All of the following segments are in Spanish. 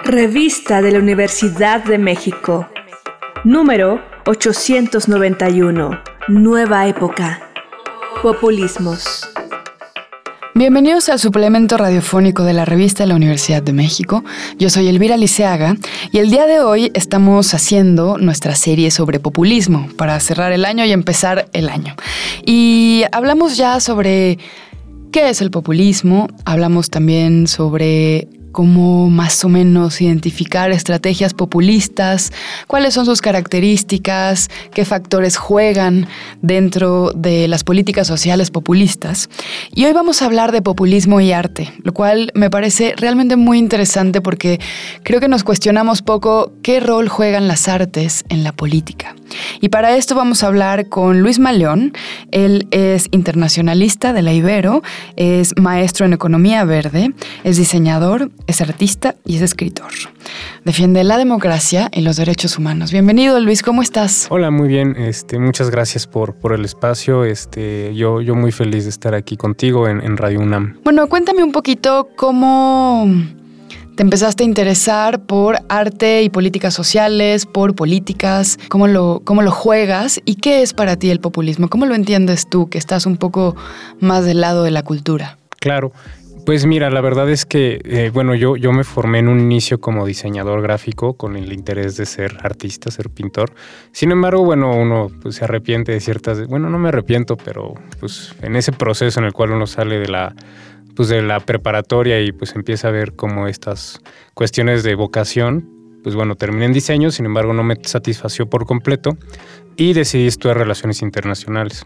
Revista de la Universidad de México. Número 891. Nueva época. Populismos. Bienvenidos al suplemento radiofónico de la Revista de la Universidad de México. Yo soy Elvira Liceaga y el día de hoy estamos haciendo nuestra serie sobre populismo para cerrar el año y empezar el año. Y hablamos ya sobre qué es el populismo, hablamos también sobre cómo más o menos identificar estrategias populistas, cuáles son sus características, qué factores juegan dentro de las políticas sociales populistas. Y hoy vamos a hablar de populismo y arte, lo cual me parece realmente muy interesante porque creo que nos cuestionamos poco qué rol juegan las artes en la política. Y para esto vamos a hablar con Luis Maleón. Él es internacionalista de la Ibero, es maestro en economía verde, es diseñador, es artista y es escritor. Defiende la democracia y los derechos humanos. Bienvenido, Luis, ¿cómo estás? Hola, muy bien. Muchas gracias por el espacio. Yo muy feliz de estar aquí contigo en Radio UNAM. Bueno, cuéntame un poquito cómo te empezaste a interesar por arte y políticas sociales, por políticas, cómo lo juegas y qué es para ti el populismo. ¿Cómo lo entiendes tú, que estás un poco más del lado de la cultura? Claro. Pues mira, la verdad es que, yo me formé en un inicio como diseñador gráfico con el interés de ser artista, ser pintor. Sin embargo, uno pues, se arrepiente de ciertas... Bueno, no me arrepiento, pero pues en ese proceso en el cual uno sale de la preparatoria y pues empieza a ver como estas cuestiones de vocación, pues terminé en diseño, sin embargo no me satisfació por completo y decidí estudiar relaciones internacionales.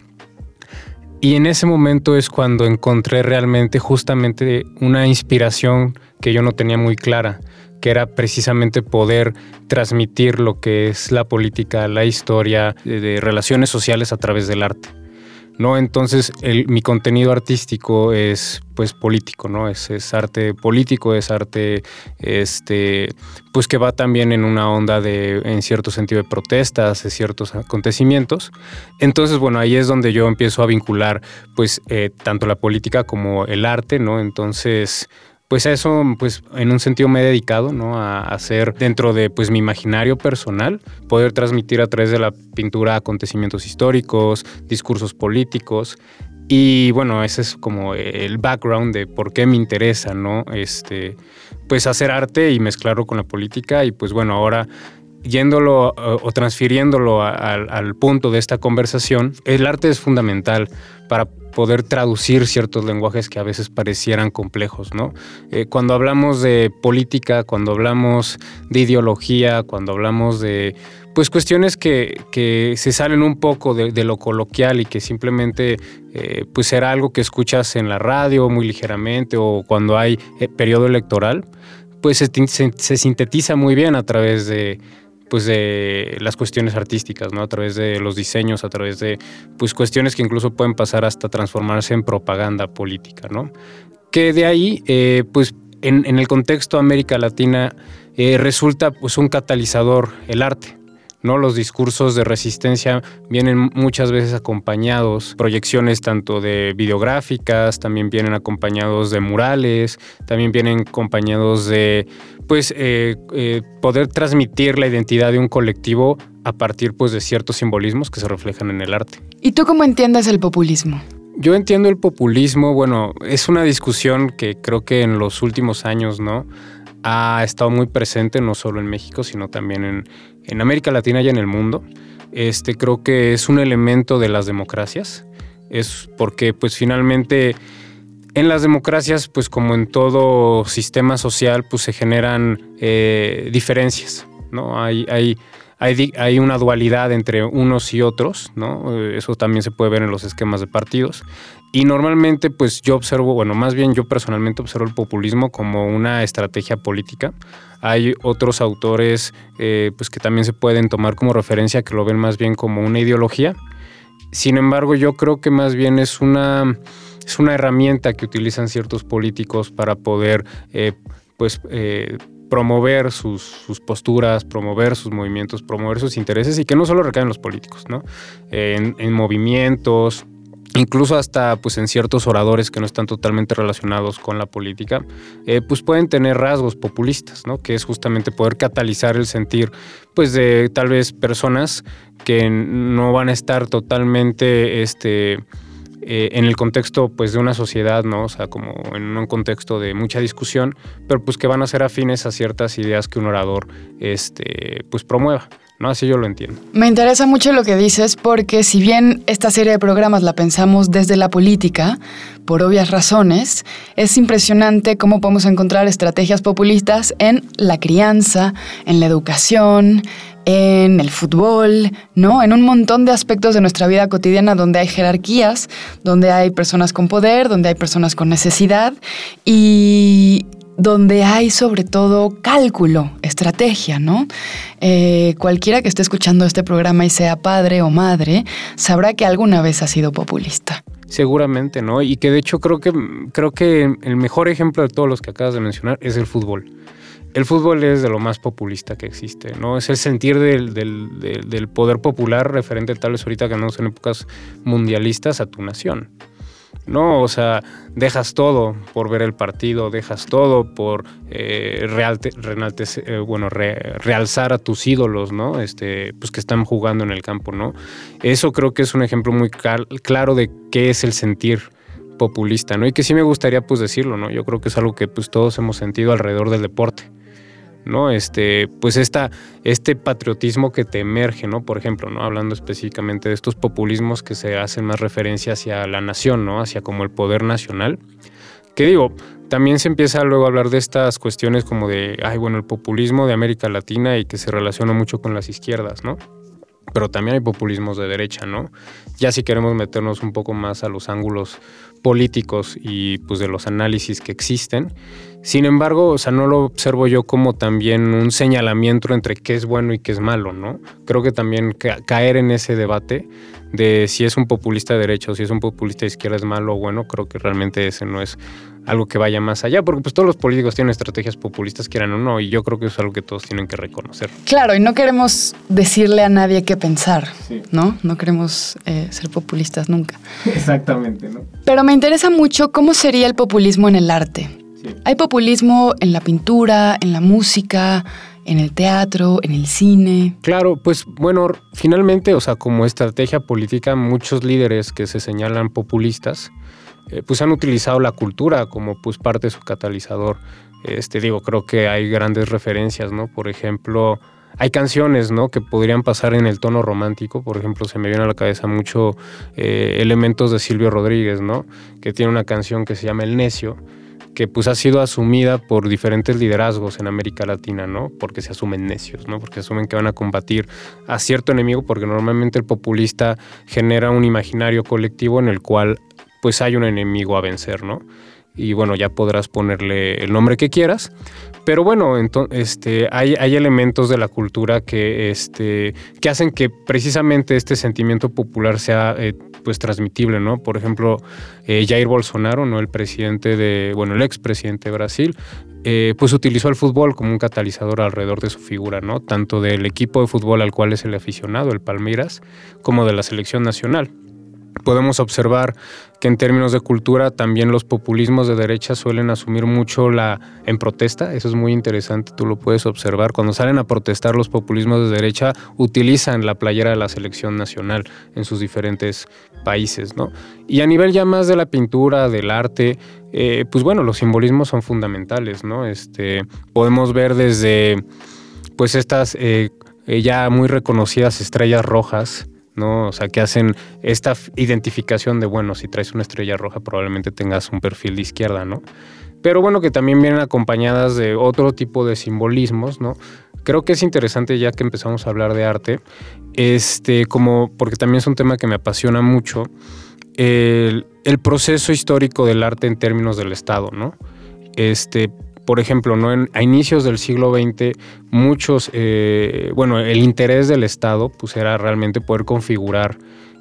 Y en ese momento es cuando encontré realmente justamente una inspiración que yo no tenía muy clara, que era precisamente poder transmitir lo que es la política, la historia de relaciones sociales a través del arte, ¿no? Entonces mi contenido artístico es pues político, ¿no? Es arte político, es arte pues que va también en una onda en cierto sentido de protestas, de ciertos acontecimientos. Entonces, ahí es donde yo empiezo a vincular pues tanto la política como el arte, ¿no? Entonces, pues a eso, pues en un sentido me he dedicado, ¿no? A hacer dentro de pues mi imaginario personal, poder transmitir a través de la pintura acontecimientos históricos, discursos políticos. Y ese es como el background de por qué me interesa, ¿no? Pues hacer arte y mezclarlo con la política. Y pues ahora yéndolo o transfiriéndolo al punto de esta conversación, el arte es fundamental para poder traducir ciertos lenguajes que a veces parecieran complejos, ¿no? Cuando hablamos de política, cuando hablamos de ideología, cuando hablamos de pues cuestiones que se salen un poco de lo coloquial y que simplemente pues será algo que escuchas en la radio muy ligeramente o cuando hay periodo electoral, pues se sintetiza muy bien a través de las cuestiones artísticas, ¿no? A través de los diseños, a través de pues cuestiones que incluso pueden pasar hasta transformarse en propaganda política, ¿no? Que de ahí, pues en el contexto de América Latina resulta pues un catalizador el arte, ¿no? Los discursos de resistencia vienen muchas veces acompañados, proyecciones tanto de videográficas, también vienen acompañados de murales, también vienen acompañados de pues poder transmitir la identidad de un colectivo a partir pues de ciertos simbolismos que se reflejan en el arte. ¿Y tú cómo entiendes el populismo? Yo entiendo el populismo, es una discusión que creo que en los últimos años, ¿no?, ha estado muy presente no solo en México, sino también en América Latina y en el mundo. Creo que es un elemento de las democracias. Es porque pues finalmente en las democracias, pues como en todo sistema social, pues se generan diferencias, ¿no? Hay una dualidad entre unos y otros, ¿no? Eso también se puede ver en los esquemas de partidos. Y normalmente, pues yo observo, más bien yo personalmente observo el populismo como una estrategia política. Hay otros autores pues que también se pueden tomar como referencia, que lo ven más bien como una ideología. Sin embargo, yo creo que más bien es una herramienta que utilizan ciertos políticos para poder promover sus posturas, promover sus movimientos, promover sus intereses y que no solo recaen en los políticos, ¿no? En movimientos, incluso hasta pues en ciertos oradores que no están totalmente relacionados con la política, pues pueden tener rasgos populistas, ¿no? Que es justamente poder catalizar el sentir pues de tal vez personas que no van a estar totalmente en el contexto pues de una sociedad, ¿no? O sea, como en un contexto de mucha discusión, pero pues que van a ser afines a ciertas ideas que un orador pues promueva. ¿No? Así yo lo entiendo. Me interesa mucho lo que dices porque si bien esta serie de programas la pensamos desde la política, por obvias razones, es impresionante cómo podemos encontrar estrategias populistas en la crianza, en la educación, en el fútbol, ¿no? En un montón de aspectos de nuestra vida cotidiana donde hay jerarquías, donde hay personas con poder, donde hay personas con necesidad y donde hay sobre todo cálculo, estrategia, ¿no? Cualquiera que esté escuchando este programa y sea padre o madre, sabrá que alguna vez ha sido populista. Seguramente, ¿no? Y que de hecho creo que el mejor ejemplo de todos los que acabas de mencionar es el fútbol. El fútbol es de lo más populista que existe, ¿no? Es el sentir del poder popular referente tal vez ahorita que andamos en épocas mundialistas a tu nación. No, o sea, dejas todo por ver el partido, dejas todo por realzar a tus ídolos, ¿no? Pues que están jugando en el campo, ¿no? Eso creo que es un ejemplo muy claro de qué es el sentir populista, ¿no? Y que sí me gustaría pues decirlo, ¿no? Yo creo que es algo que pues todos hemos sentido alrededor del deporte, ¿no? Pues este patriotismo que te emerge, ¿no? Por ejemplo, ¿no? Hablando específicamente de estos populismos que se hacen más referencia hacia la nación, ¿no? Hacia como el poder nacional. Que digo, también se empieza luego a hablar de estas cuestiones como de, el populismo de América Latina y que se relaciona mucho con las izquierdas, ¿no? Pero también hay populismos de derecha, ¿no? Ya si queremos meternos un poco más a los ángulos políticos y pues de los análisis que existen. Sin embargo, o sea, no lo observo yo como también un señalamiento entre qué es bueno y qué es malo, ¿no? Creo que también caer en ese debate de si es un populista de derecha o si es un populista de izquierda es malo o bueno, creo que realmente ese no es algo que vaya más allá, porque pues todos los políticos tienen estrategias populistas, quieran o no, y yo creo que eso es algo que todos tienen que reconocer. Claro, y no queremos decirle a nadie qué pensar, sí, ¿no? No queremos ser populistas nunca. Exactamente, ¿no? Pero me interesa mucho cómo sería el populismo en el arte. Sí. ¿Hay populismo en la pintura, en la música, en el teatro, en el cine? Claro, pues bueno, finalmente, o sea, como estrategia política, muchos líderes que se señalan populistas pues han utilizado la cultura como pues parte de su catalizador. Creo que hay grandes referencias, ¿no? Por ejemplo, hay canciones, ¿no? Que podrían pasar en el tono romántico. Por ejemplo, se me viene a la cabeza mucho elementos de Silvio Rodríguez, ¿no? Que tiene una canción que se llama El Necio, que pues ha sido asumida por diferentes liderazgos en América Latina, ¿no? Porque se asumen necios, ¿no? Porque asumen que van a combatir a cierto enemigo, porque normalmente el populista genera un imaginario colectivo en el cual pues hay un enemigo a vencer, ¿no? Y bueno, ya podrás ponerle el nombre que quieras, pero bueno, hay elementos de la cultura que hacen que precisamente este sentimiento popular sea pues transmitible, ¿no? Por ejemplo, Jair Bolsonaro, ¿no? El expresidente de Brasil, pues utilizó el fútbol como un catalizador alrededor de su figura, ¿no? Tanto del equipo de fútbol al cual es el aficionado, el Palmeiras, como de la selección nacional. Podemos observar que en términos de cultura también los populismos de derecha suelen asumir mucho en protesta. Eso es muy interesante, tú lo puedes observar. Cuando salen a protestar los populismos de derecha utilizan la playera de la selección nacional en sus diferentes países, ¿no? Y a nivel ya más de la pintura, del arte, pues bueno, los simbolismos son fundamentales, ¿no? Podemos ver desde pues estas ya muy reconocidas estrellas rojas, ¿no? O sea, que hacen esta identificación de, bueno, si traes una estrella roja probablemente tengas un perfil de izquierda, ¿no? Pero bueno, que también vienen acompañadas de otro tipo de simbolismos, ¿no? Creo que es interesante ya que empezamos a hablar de arte, porque también es un tema que me apasiona mucho, el proceso histórico del arte en términos del Estado, ¿no? Por ejemplo, ¿no? A inicios del siglo XX, el interés del Estado pues, era realmente poder configurar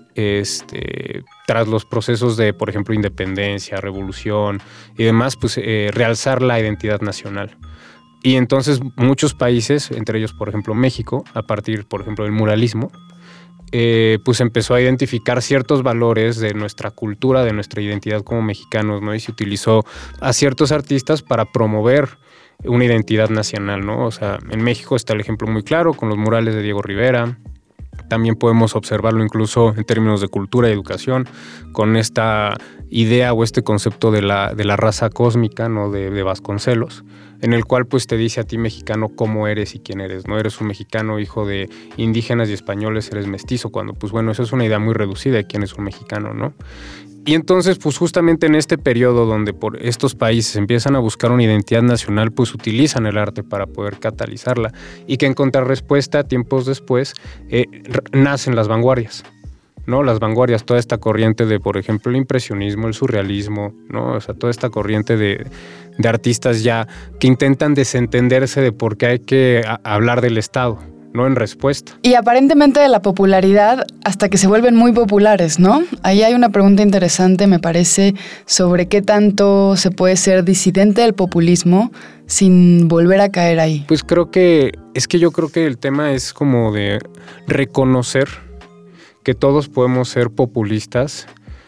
tras los procesos de, por ejemplo, independencia, revolución y demás, pues realzar la identidad nacional. Y entonces muchos países, entre ellos, por ejemplo, México, a partir, por ejemplo, del muralismo, pues empezó a identificar ciertos valores de nuestra cultura, de nuestra identidad como mexicanos, ¿no? Y se utilizó a ciertos artistas para promover una identidad nacional, ¿no? O sea, en México está el ejemplo muy claro con los murales de Diego Rivera. También podemos observarlo incluso en términos de cultura y educación, con esta idea o este concepto de la raza cósmica, ¿no? de Vasconcelos, en el cual pues te dice a ti mexicano cómo eres y quién eres, ¿no? Eres un mexicano hijo de indígenas y españoles, eres mestizo, cuando pues bueno, eso es una idea muy reducida de quién es un mexicano, ¿no? Y entonces, pues justamente en este periodo donde por estos países empiezan a buscar una identidad nacional, pues utilizan el arte para poder catalizarla y que en contrarrespuesta, tiempos después, nacen las vanguardias, ¿no? Las vanguardias, toda esta corriente de, por ejemplo, el impresionismo, el surrealismo, ¿no? O sea, toda esta corriente de artistas ya que intentan desentenderse de por qué hay que hablar del Estado, no en respuesta. Y aparentemente de la popularidad hasta que se vuelven muy populares, ¿no? Ahí hay una pregunta interesante, me parece, sobre qué tanto se puede ser disidente del populismo sin volver a caer ahí. Pues yo creo que el tema es como de reconocer que todos podemos ser populistas.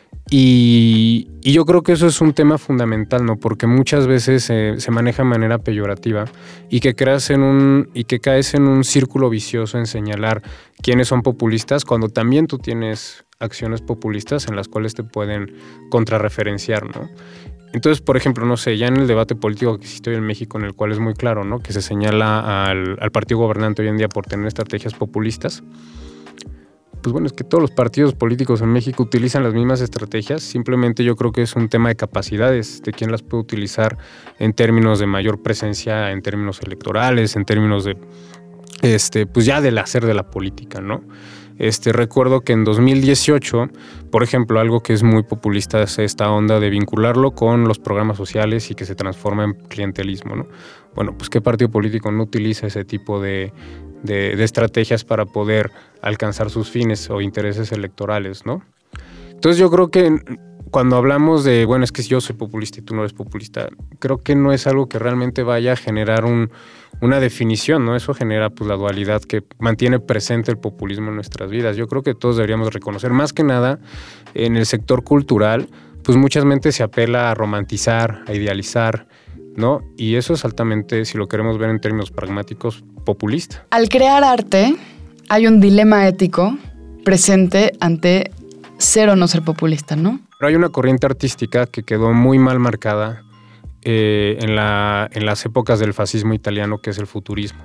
Y yo creo que eso es un tema fundamental, ¿no? Porque muchas veces se maneja de manera peyorativa y que caes en un círculo vicioso en señalar quiénes son populistas cuando también tú tienes acciones populistas en las cuales te pueden contrarreferenciar, ¿no? Entonces, por ejemplo, no sé, ya en el debate político que existe hoy en México, en el cual es muy claro, ¿no? Que se señala al partido gobernante hoy en día por tener estrategias populistas. Pues bueno, es que todos los partidos políticos en México utilizan las mismas estrategias, simplemente yo creo que es un tema de capacidades, de quién las puede utilizar en términos de mayor presencia, en términos electorales, en términos de, pues ya del hacer de la política, ¿no? Recuerdo que en 2018, por ejemplo, algo que es muy populista es esta onda de vincularlo con los programas sociales y que se transforma en clientelismo, ¿no? Bueno, pues ¿qué partido político no utiliza ese tipo de estrategias para poder alcanzar sus fines o intereses electorales, ¿no? Entonces yo creo que cuando hablamos de, bueno, es que yo soy populista y tú no eres populista, creo que no es algo que realmente vaya a generar una definición, ¿no? Eso genera pues la dualidad que mantiene presente el populismo en nuestras vidas. Yo creo que todos deberíamos reconocer, más que nada en el sector cultural, pues muchas veces se apela a romantizar, a idealizar, ¿no? Y eso es altamente, si lo queremos ver en términos pragmáticos, populista. Al crear arte, hay un dilema ético presente ante ser o no ser populista, ¿no? Pero hay una corriente artística que quedó muy mal marcada en las épocas del fascismo italiano, que es el futurismo.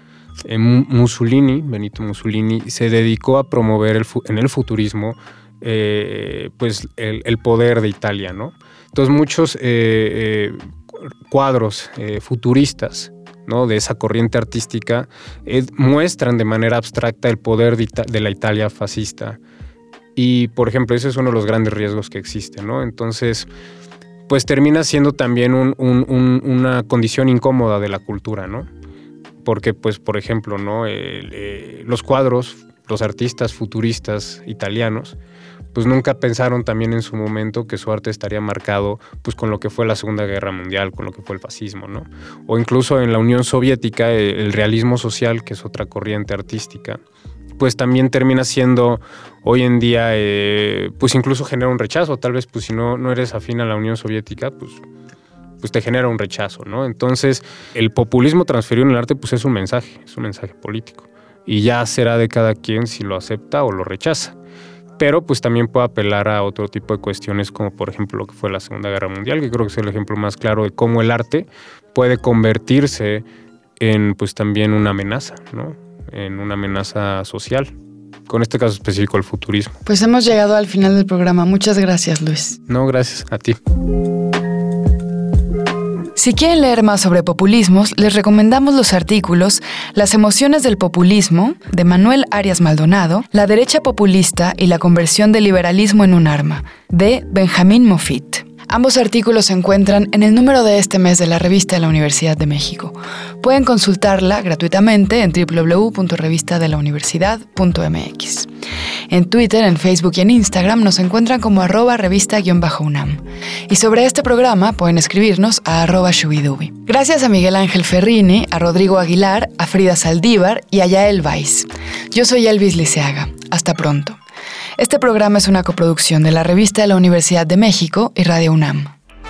Benito Mussolini, se dedicó a promover en el futurismo pues el poder de Italia, ¿no? Entonces muchos cuadros futuristas, ¿no? De esa corriente artística muestran de manera abstracta el poder de la Italia fascista. Y, por ejemplo, ese es uno de los grandes riesgos que existen, ¿no? Entonces, pues termina siendo también una condición incómoda de la cultura, ¿no? Porque, pues, por ejemplo, ¿no? Los cuadros, los artistas futuristas italianos, pues nunca pensaron también en su momento que su arte estaría marcado pues con lo que fue la Segunda Guerra Mundial, con lo que fue el fascismo, ¿no? O incluso en la Unión Soviética, el realismo social, que es otra corriente artística, pues también termina siendo hoy en día, pues incluso genera un rechazo. Tal vez pues si no eres afín a la Unión Soviética, pues te genera un rechazo, ¿no? Entonces el populismo transferido en el arte pues es un mensaje político. Y ya será de cada quien si lo acepta o lo rechaza. Pero pues también puede apelar a otro tipo de cuestiones como por ejemplo lo que fue la Segunda Guerra Mundial, que creo que es el ejemplo más claro de cómo el arte puede convertirse en pues también una amenaza, ¿no? En una amenaza social, con este caso específico el futurismo. Pues hemos llegado al final del programa. Muchas gracias, Luis. No, gracias a ti. Si quieren leer más sobre populismos, les recomendamos los artículos Las emociones del populismo, de Manuel Arias Maldonado, La derecha populista y la conversión del liberalismo en un arma, de Benjamín Moffitt. Ambos artículos se encuentran en el número de este mes de la Revista de la Universidad de México. Pueden consultarla gratuitamente en www.revistadelauniversidad.mx. En Twitter, en Facebook y en Instagram nos encuentran como @revista_UNAM. Y sobre este programa pueden escribirnos a @shubidubi. Gracias a Miguel Ángel Ferrini, a Rodrigo Aguilar, a Frida Saldívar y a Yael Weiss. Yo soy Elvis Liceaga. Hasta pronto. Este programa es una coproducción de la Revista de la Universidad de México y Radio UNAM.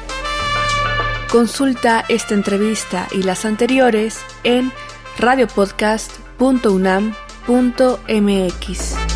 Consulta esta entrevista y las anteriores en radiopodcast.unam.mx.